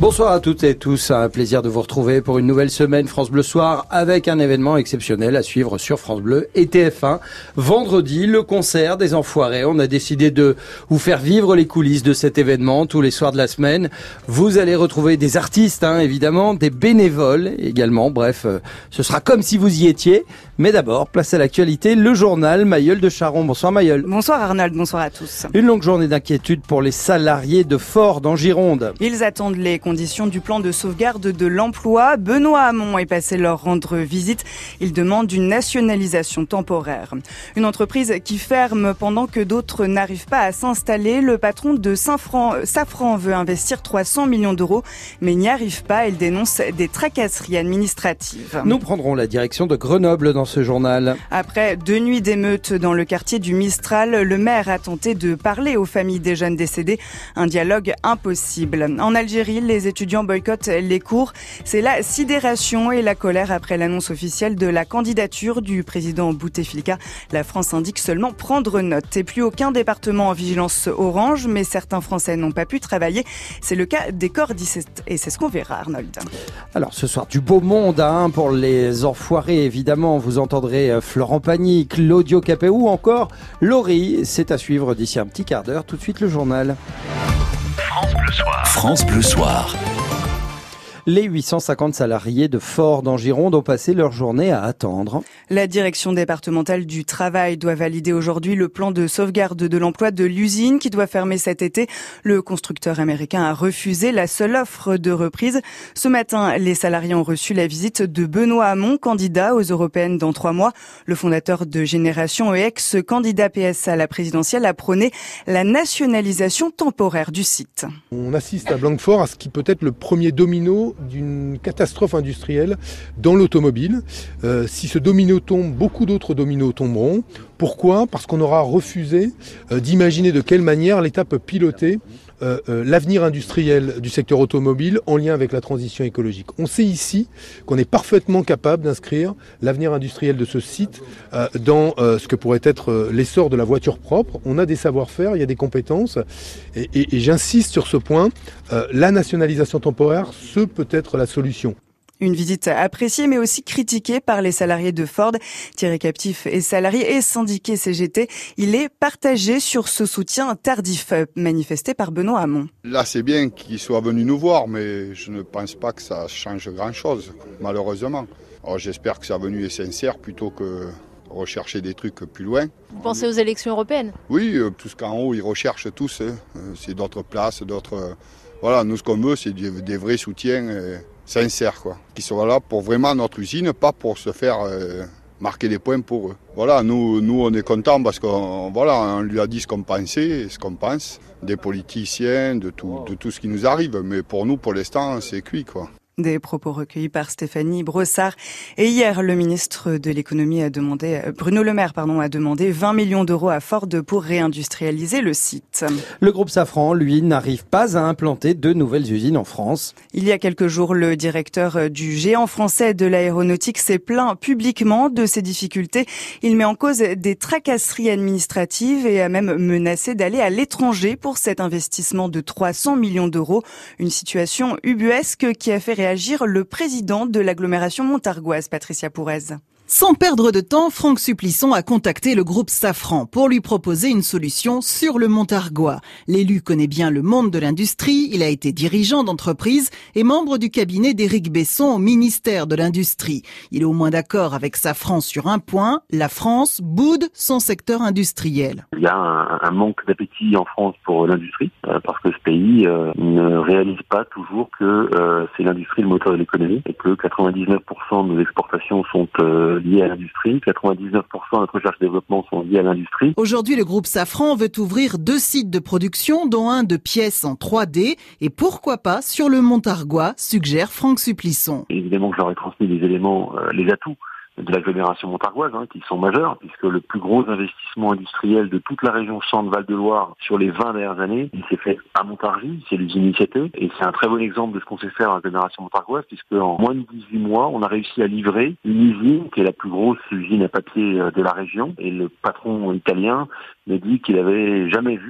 Bonsoir à toutes et tous, un plaisir de vous retrouver pour une nouvelle semaine France Bleu Soir avec un événement exceptionnel à suivre sur France Bleu et TF1. Vendredi, le concert des Enfoirés. On a décidé de vous faire vivre les coulisses de cet événement tous les soirs de la semaine. Vous allez retrouver des artistes, évidemment, des bénévoles également. Bref, ce sera comme si vous y étiez. Mais d'abord, place à l'actualité, le journal Mayeul de Charon. Bonsoir Mayeul. Bonsoir Arnold, bonsoir à tous. Une longue journée d'inquiétude pour les salariés de Ford en Gironde. Ils attendent les conditions du plan de sauvegarde de l'emploi. Benoît Hamon est passé leur rendre visite. Il demande une nationalisation temporaire. Une entreprise qui ferme pendant que d'autres n'arrivent pas à s'installer. Le patron de Safran veut investir 300 millions d'euros, mais n'y arrive pas. Il dénonce des tracasseries administratives. Nous prendrons la direction de Grenoble dans ce journal. Après 2 nuits d'émeutes dans le quartier du Mistral, le maire a tenté de parler aux familles des jeunes décédés. Un dialogue impossible. En Algérie, les étudiants boycottent les cours. C'est la sidération et la colère après l'annonce officielle de la candidature du président Bouteflika. La France indique seulement prendre note. Et plus aucun département en vigilance orange, mais certains Français n'ont pas pu travailler. C'est le cas des corps 17 et c'est ce qu'on verra, Arnold. Alors ce soir, du beau monde pour les Enfoirés, évidemment. Vous entendrez Florent Pagny, Claudio Capéo ou encore Laurie. C'est à suivre d'ici un petit quart d'heure. Tout de suite, le journal. France Bleu Soir. France Bleu Soir. Les 850 salariés de Ford en Gironde ont passé leur journée à attendre. La direction départementale du travail doit valider aujourd'hui le plan de sauvegarde de l'emploi de l'usine qui doit fermer cet été. Le constructeur américain a refusé la seule offre de reprise. Ce matin, les salariés ont reçu la visite de Benoît Hamon, candidat aux européennes dans 3 mois. Le fondateur de Génération et ex-candidat PS à la présidentielle a prôné la nationalisation temporaire du site. On assiste à Blanquefort à ce qui peut être le premier domino d'une catastrophe industrielle dans l'automobile. Si ce domino tombe, beaucoup d'autres dominos tomberont. Pourquoi ? Parce qu'on aura refusé d'imaginer de quelle manière l'État peut piloter l'avenir industriel du secteur automobile en lien avec la transition écologique. On sait ici qu'on est parfaitement capable d'inscrire l'avenir industriel de ce site dans ce que pourrait être l'essor de la voiture propre. On a des savoir-faire, il y a des compétences et j'insiste sur ce point, la nationalisation temporaire, ce peut être la solution. Une visite appréciée mais aussi critiquée par les salariés de Ford. Thierry Captif est salarié et syndiqué CGT. Il est partagé sur ce soutien tardif manifesté par Benoît Hamon. Là, c'est bien qu'il soit venu nous voir, mais je ne pense pas que ça change grand-chose, malheureusement. Alors, j'espère que sa venue est sincère plutôt que rechercher des trucs plus loin. Vous pensez aux élections européennes ? Oui, tout ce qu'en haut, ils recherchent tous. C'est d'autres places, d'autres... Voilà, nous, ce qu'on veut, c'est des vrais soutiens sincères, qui sont là pour vraiment notre usine, pas pour se faire marquer des points pour eux. Voilà, nous on est contents parce qu'on on lui a dit ce qu'on pensait, ce qu'on pense, des politiciens, de tout ce qui nous arrive. Mais pour nous, pour l'instant, c'est cuit, Des propos recueillis par Stéphanie Brossard. Et hier, le ministre de l'économie Bruno Le Maire, a demandé 20 millions d'euros à Ford pour réindustrialiser le site. Le groupe Safran, lui, n'arrive pas à implanter de nouvelles usines en France. Il y a quelques jours, le directeur du géant français de l'aéronautique s'est plaint publiquement de ses difficultés. Il met en cause des tracasseries administratives et a même menacé d'aller à l'étranger pour cet investissement de 300 millions d'euros. Une situation ubuesque qui a fait réagir le président de l'agglomération montargoise, Patricia Pourez. Sans perdre de temps, Franck Supplisson a contacté le groupe Safran pour lui proposer une solution sur le Montargois. L'élu connaît bien le monde de l'industrie, il a été dirigeant d'entreprise et membre du cabinet d'Éric Besson au ministère de l'Industrie. Il est au moins d'accord avec Safran sur un point, la France boude son secteur industriel. Il y a un manque d'appétit en France pour l'industrie, parce que ce pays ne réalise pas toujours que c'est l'industrie le moteur de l'économie et que 99% de nos exportations sont liées à l'industrie, 99% de notre recherche et développement sont liés à l'industrie. Aujourd'hui, le groupe Safran veut ouvrir 2 sites de production, dont un de pièces en 3D, et pourquoi pas sur le Montargois, suggère Franck Supplisson. Évidemment que j'aurais transmis les éléments, les atouts de l'agglomération montargoise, qui sont majeurs, puisque le plus gros investissement industriel de toute la région Centre-Val-de-Loire sur les 20 dernières années, il s'est fait à Montargis, c'est l'usine Initiative, et c'est un très bon exemple de ce qu'on sait faire à l'agglomération montargoise, puisque en moins de 18 mois, on a réussi à livrer une usine qui est la plus grosse usine à papier de la région, et le patron italien m'a dit qu'il avait jamais vu une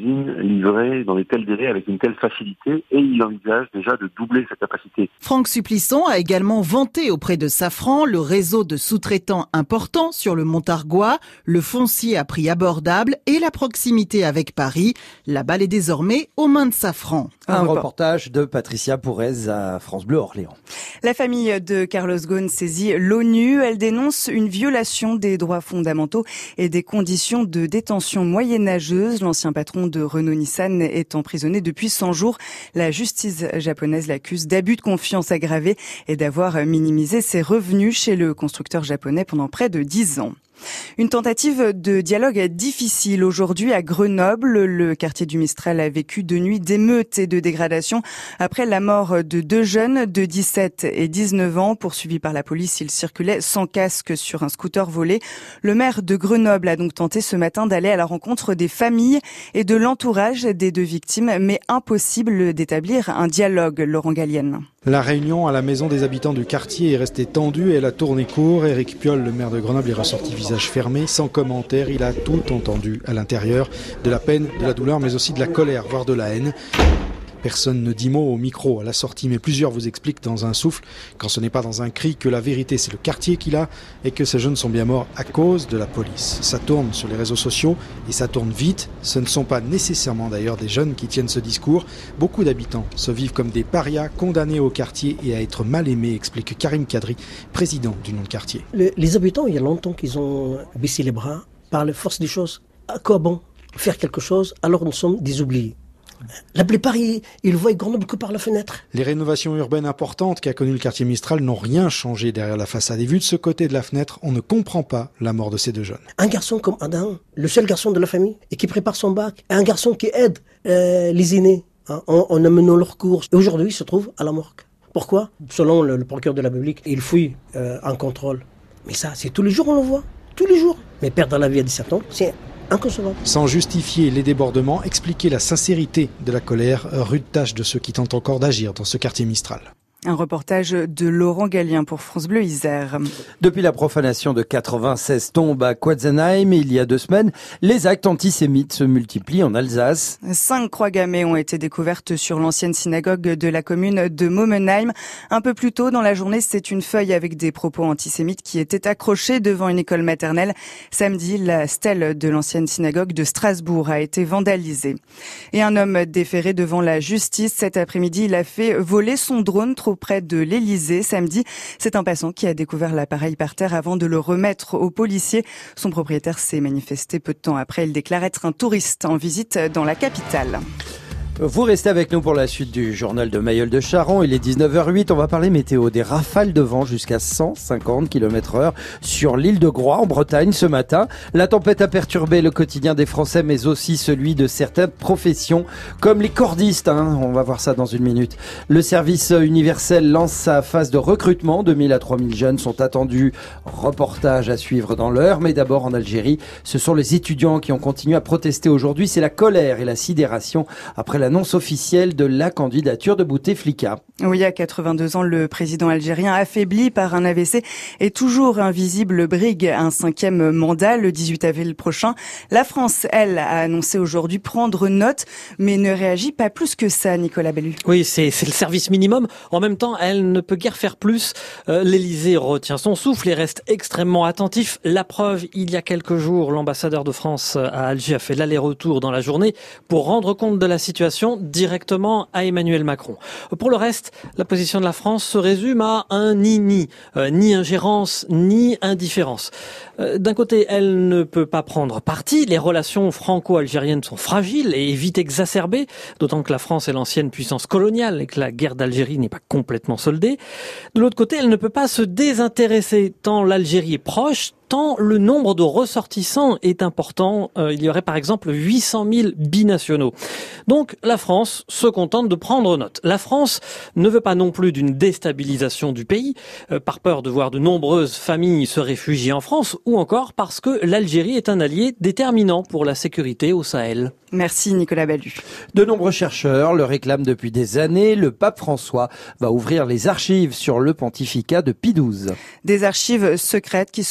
usine livrée dans des tels délais avec une telle facilité et il envisage déjà de doubler sa capacité. Franck Supplisson a également vanté auprès de Safran le réseau de sous-traitants importants sur le Montargois, le foncier à prix abordable et la proximité avec Paris. La balle est désormais aux mains de Safran. Un reportage de Patricia Pourrez à France Bleu Orléans. La famille de Carlos Ghosn saisit l'ONU. Elle dénonce une violation des droits fondamentaux et des conditions de détention moyenâgeuses. L'ancien patron de Renault-Nissan est emprisonné depuis 100 jours. La justice japonaise l'accuse d'abus de confiance aggravé et d'avoir minimisé ses revenus chez le constructeur japonais pendant près de 10 ans. Une tentative de dialogue difficile aujourd'hui à Grenoble. Le quartier du Mistral a vécu 2 nuits d'émeutes et de dégradation après la mort de 2 jeunes de 17 et 19 ans. Poursuivis par la police, ils circulaient sans casque sur un scooter volé. Le maire de Grenoble a donc tenté ce matin d'aller à la rencontre des familles et de l'entourage des 2 victimes, mais impossible d'établir un dialogue. Laurent Gallienne. La réunion à la maison des habitants du quartier est restée tendue et elle a tourné court. Éric Piolle, le maire de Grenoble, est ressorti visage fermé, sans commentaire. Il a tout entendu à l'intérieur, de la peine, de la douleur, mais aussi de la colère, voire de la haine. Personne ne dit mot au micro à la sortie, mais plusieurs vous expliquent dans un souffle, quand ce n'est pas dans un cri, que la vérité c'est le quartier qu'il a et que ces jeunes sont bien morts à cause de la police. Ça tourne sur les réseaux sociaux et ça tourne vite. Ce ne sont pas nécessairement d'ailleurs des jeunes qui tiennent ce discours. Beaucoup d'habitants se vivent comme des parias condamnés au quartier et à être mal aimés, explique Karim Kadri, président du nom de quartier. Les habitants, il y a longtemps qu'ils ont baissé les bras par la force des choses. À quoi bon faire quelque chose alors nous sommes des oubliés? La plupart, ils voient Grenoble que par la fenêtre. Les rénovations urbaines importantes qu'a connues le quartier Mistral n'ont rien changé derrière la façade. Et vu de ce côté de la fenêtre, on ne comprend pas la mort de ces 2 jeunes. Un garçon comme Adam, le seul garçon de la famille, et qui prépare son bac. Un garçon qui aide les aînés en amenant leurs cours. Et aujourd'hui, il se trouve à la morgue. Pourquoi? Selon le procureur de la République, il fouille en contrôle. Mais ça, c'est tous les jours, on le voit. Tous les jours. Mais perdre la vie à 17 ans, c'est inconcevable. Sans justifier les débordements, expliquer la sincérité de la colère, rude tâche de ceux qui tentent encore d'agir dans ce quartier Mistral. Un reportage de Laurent Gallien pour France Bleu Isère. Depuis la profanation de 96 tombes à Quatzenheim il y a 2 semaines, les actes antisémites se multiplient en Alsace. 5 croix gammées ont été découvertes sur l'ancienne synagogue de la commune de Momenheim. Un peu plus tôt dans la journée, c'est une feuille avec des propos antisémites qui était accrochée devant une école maternelle. Samedi, la stèle de l'ancienne synagogue de Strasbourg a été vandalisée. Et un homme déféré devant la justice cet après-midi, il a fait voler son drone trop près de l'Elysée samedi. C'est un passant qui a découvert l'appareil par terre avant de le remettre aux policiers. Son propriétaire s'est manifesté peu de temps après. Il déclare être un touriste en visite dans la capitale. Vous restez avec nous pour la suite du journal de Mayol de Charon. Il est 19h08. On va parler météo. Des rafales de vent jusqu'à 150 km/h sur l'île de Groix en Bretagne ce matin. La tempête a perturbé le quotidien des Français, mais aussi celui de certaines professions, comme les cordistes. On va voir ça dans une minute. Le service universel lance sa phase de recrutement. 2000 à 3000 jeunes sont attendus. Reportage à suivre dans l'heure. Mais d'abord en Algérie, ce sont les étudiants qui ont continué à protester aujourd'hui. C'est la colère et la sidération après l'annonce officielle de la candidature de Bouteflika. Oui, à 82 ans, le président algérien, affaibli par un AVC, est toujours invisible, brigue un 5e mandat le 18 avril prochain. La France, elle, a annoncé aujourd'hui prendre note, mais ne réagit pas plus que ça, Nicolas Bellu. Oui, c'est le service minimum. En même temps, elle ne peut guère faire plus. L'Élysée retient son souffle et reste extrêmement attentif. La preuve, il y a quelques jours, l'ambassadeur de France à Alger a fait l'aller-retour dans la journée pour rendre compte de la situation directement à Emmanuel Macron. Pour le reste, la position de la France se résume à un ni ingérence, ni indifférence. D'un côté, elle ne peut pas prendre parti. Les relations franco-algériennes sont fragiles et vite exacerbées, d'autant que la France est l'ancienne puissance coloniale et que la guerre d'Algérie n'est pas complètement soldée. De l'autre côté, elle ne peut pas se désintéresser tant l'Algérie est proche, tant le nombre de ressortissants est important. Il y aurait par exemple 800 000 binationaux. Donc la France se contente de prendre note. La France ne veut pas non plus d'une déstabilisation du pays, par peur de voir de nombreuses familles se réfugier en France, ou encore parce que l'Algérie est un allié déterminant pour la sécurité au Sahel. Merci Nicolas Ballu. De nombreux chercheurs le réclament depuis des années. Le pape François va ouvrir les archives sur le pontificat de Pie XII. Des archives secrètes qui seront ouvertes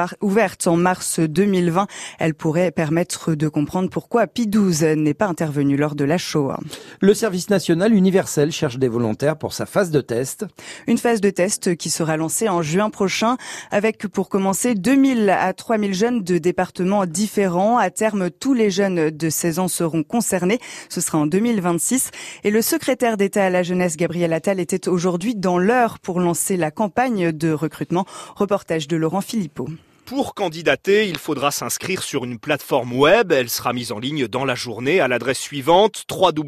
ouverte en mars 2020. Elle pourrait permettre de comprendre pourquoi Pie XII n'est pas intervenu lors de la Shoah. Le service national universel cherche des volontaires pour sa phase de test. Une phase de test qui sera lancée en juin prochain avec pour commencer 2000 à 3000 jeunes de départements différents. À terme, tous les jeunes de 16 ans seront concernés. Ce sera en 2026. Et le secrétaire d'État à la jeunesse, Gabriel Attal, était aujourd'hui dans l'heure pour lancer la campagne de recrutement. Reportage de Laurent Philippot. Pour candidater, il faudra s'inscrire sur une plateforme web. Elle sera mise en ligne dans la journée à l'adresse suivante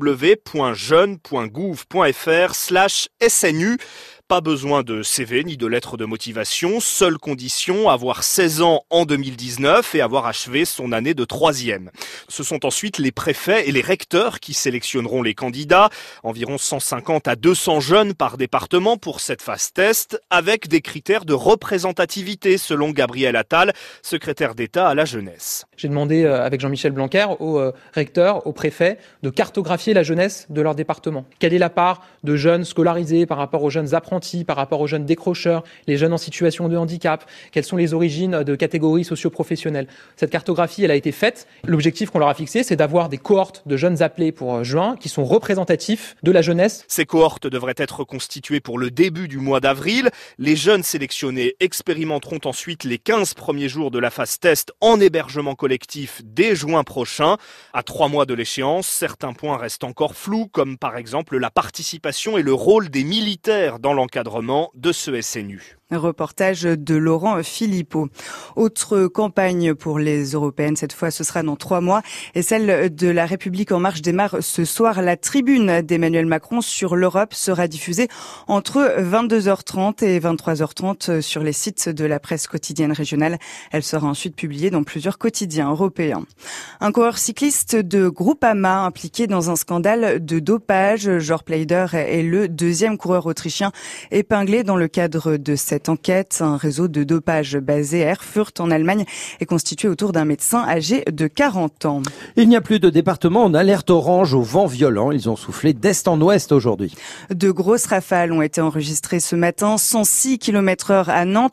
www.jeune.gouv.fr/SNU. Pas besoin de CV ni de lettre de motivation. Seule condition, avoir 16 ans en 2019 et avoir achevé son année de 3e. Ce sont ensuite les préfets et les recteurs qui sélectionneront les candidats. Environ 150 à 200 jeunes par département pour cette phase test, avec des critères de représentativité selon Gabriel Attal, secrétaire d'État à la jeunesse. J'ai demandé avec Jean-Michel Blanquer aux recteurs, aux préfets, de cartographier la jeunesse de leur département. Quelle est la part de jeunes scolarisés par rapport aux jeunes apprentis, par rapport aux jeunes décrocheurs, les jeunes en situation de handicap, quelles sont les origines de catégories socio-professionnelles. Cette cartographie, elle a été faite. L'objectif qu'on leur a fixé, c'est d'avoir des cohortes de jeunes appelés pour juin qui sont représentatifs de la jeunesse. Ces cohortes devraient être constituées pour le début du mois d'avril. Les jeunes sélectionnés expérimenteront ensuite les 15 premiers jours de la phase test en hébergement collectif dès juin prochain. À 3 mois de l'échéance, certains points restent encore flous, comme par exemple la participation et le rôle des militaires dans l'encadrement de ce SNU. Reportage de Laurent Philippot. Autre campagne pour les européennes, cette fois ce sera dans 3 mois, et celle de La République en marche démarre ce soir. La tribune d'Emmanuel Macron sur l'Europe sera diffusée entre 22h30 et 23h30 sur les sites de la presse quotidienne régionale. Elle sera ensuite publiée dans plusieurs quotidiens européens. Un coureur cycliste de Groupama impliqué dans un scandale de dopage. Jörg Pleider est le 2e coureur autrichien épinglé dans le cadre de cette enquête. Un réseau de dopage basé à Erfurt en Allemagne est constitué autour d'un médecin âgé de 40 ans. Il n'y a plus de département en alerte orange au vent violent. Ils ont soufflé d'est en ouest aujourd'hui. De grosses rafales ont été enregistrées ce matin, 106 km/h à Nantes,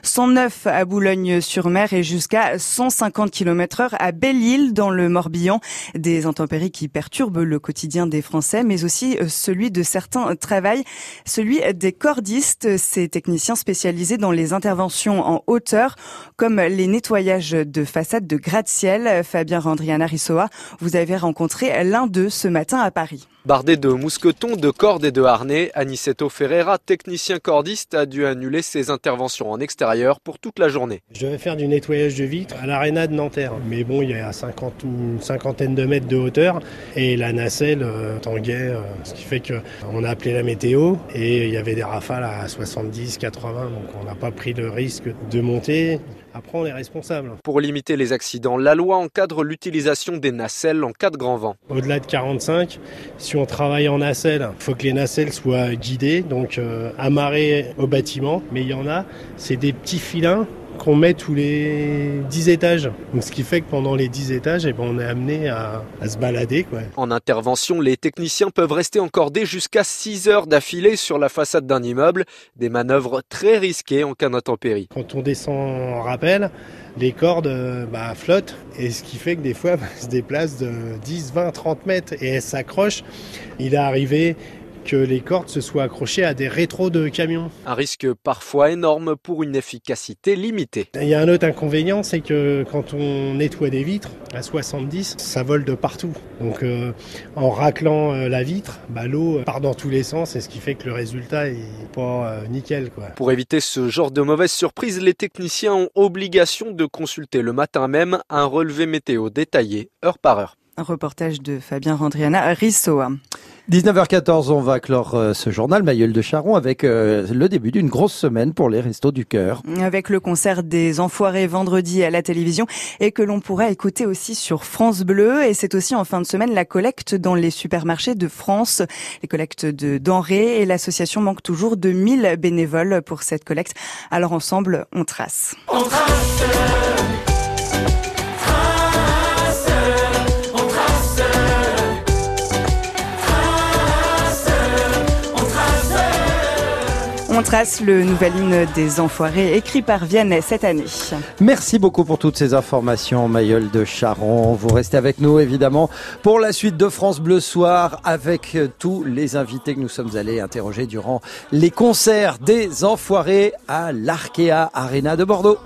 109 à Boulogne-sur-Mer et jusqu'à 150 km/h à Belle-Île dans le Morbihan. Des intempéries qui perturbent le quotidien des Français, mais aussi celui de certains travails, celui des cordistes, ces techniciens spécialisés dans les interventions en hauteur, comme les nettoyages de façades de gratte-ciel. Fabien Randriana-Rissoa, vous avez rencontré l'un d'eux ce matin à Paris. Bardé de mousquetons, de cordes et de harnais, Aniceto Ferreira, technicien cordiste, a dû annuler ses interventions en extérieur pour toute la journée. Je devais faire du nettoyage de vitres à l'Arena de Nanterre. Mais bon, il y a une cinquantaine de mètres de hauteur et la nacelle tanguait, ce qui fait qu'on a appelé la météo et il y avait des rafales à 70, 80, donc on n'a pas pris le risque de monter. Après, on est responsable. Pour limiter les accidents, la loi encadre l'utilisation des nacelles en cas de grand vent. Au-delà de 45, si on travaille en nacelle, il faut que les nacelles soient guidées, donc amarrées au bâtiment. Mais il y en a, c'est des petits filins qu'on met tous les 10 étages. Donc, ce qui fait que pendant les 10 étages, on est amené à se balader, quoi. En intervention, les techniciens peuvent rester encordés jusqu'à 6 heures d'affilée sur la façade d'un immeuble. Des manœuvres très risquées en cas d'intempérie. Quand on descend en rappel, les cordes flottent. Et ce qui fait que des fois, elles se déplacent de 10, 20, 30 mètres et elles s'accrochent. Il est arrivé que les cordes se soient accrochées à des rétros de camions. Un risque parfois énorme pour une efficacité limitée. Il y a un autre inconvénient, c'est que quand on nettoie des vitres à 70, ça vole de partout. Donc en raclant la vitre, l'eau part dans tous les sens et ce qui fait que le résultat est pas nickel, quoi. Pour éviter ce genre de mauvaise surprise, les techniciens ont obligation de consulter le matin même un relevé météo détaillé heure par heure. Un reportage de Fabien Randriana-Rissoa. 19h14, on va clore ce journal Mailleul de Charon avec le début d'une grosse semaine pour les Restos du Cœur. Avec le concert des Enfoirés vendredi à la télévision et que l'on pourra écouter aussi sur France Bleu. Et c'est aussi en fin de semaine la collecte dans les supermarchés de France. Les collectes de denrées et l'association manque toujours de 1000 bénévoles pour cette collecte. Alors ensemble, on trace. On trace. On trace le nouvel hymne des Enfoirés écrit par Vianney cette année. Merci beaucoup pour toutes ces informations, Mayol de Charon. Vous restez avec nous évidemment pour la suite de France Bleu Soir avec tous les invités que nous sommes allés interroger durant les concerts des Enfoirés à l'Arkea Arena de Bordeaux.